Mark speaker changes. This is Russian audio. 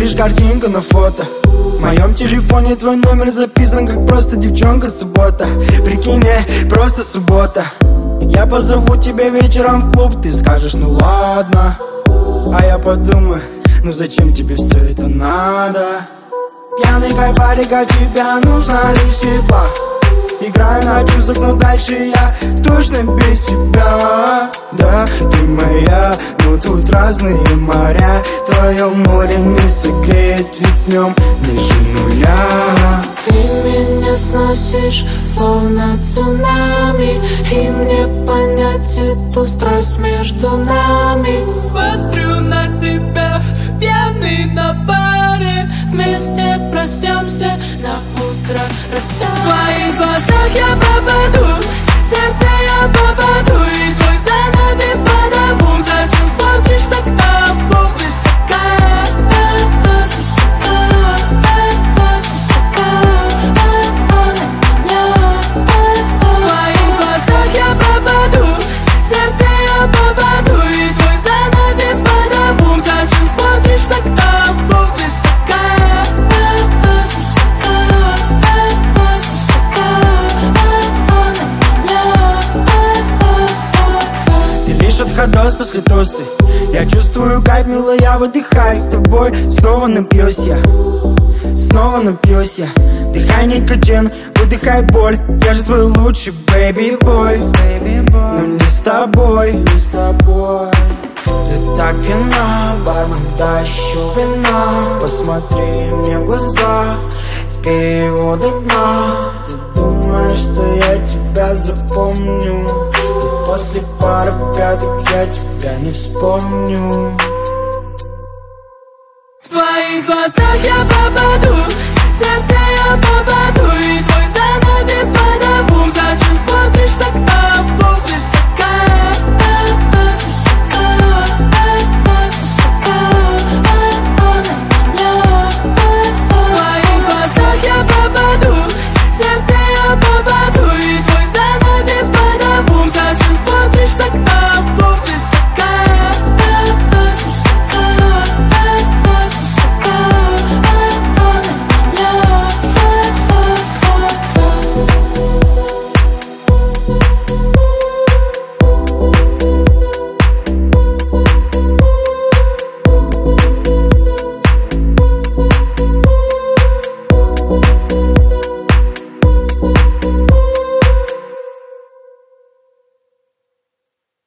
Speaker 1: лишь картинка на фото. В моем телефоне твой номер записан как просто девчонка суббота. Прикинь, просто суббота. Я позову тебя вечером в клуб, ты скажешь, ну ладно. А я подумаю, ну зачем тебе все это надо? Пьяный кайфарик, от тебя нужна лишь еба. Играю на чувствах, но дальше я точно без тебя. Да, ты моя, но тут разные моря. Твое море не согреет, ведь в нем ниже нуля.
Speaker 2: Ты меня сносишь, словно цунами, и мне понять эту страсть между нами. Смотрю на тебя, пьяный на баре, вместе проснемся, на утро растем. В твоих глазах я пропаду, в сердце я попаду, и твой занавес подобум. Зачем смотришь так на пол свысока?
Speaker 1: Ходос после тосы. Я чувствую кайф, милая, выдыхай. С тобой снова напьюсь я, снова напьюсь я. Вдыхай никотин, выдыхай боль. Я же твой лучший бэйби-бой, но не с тобой, не с тобой. Ты так пьяна, бармен, дай еще вина. Посмотри мне в глаза, пей его до дна. Ты думаешь, что я тебя запомню? После пары пяток я тебя не вспомню.
Speaker 2: В твоих глазах я пропаду,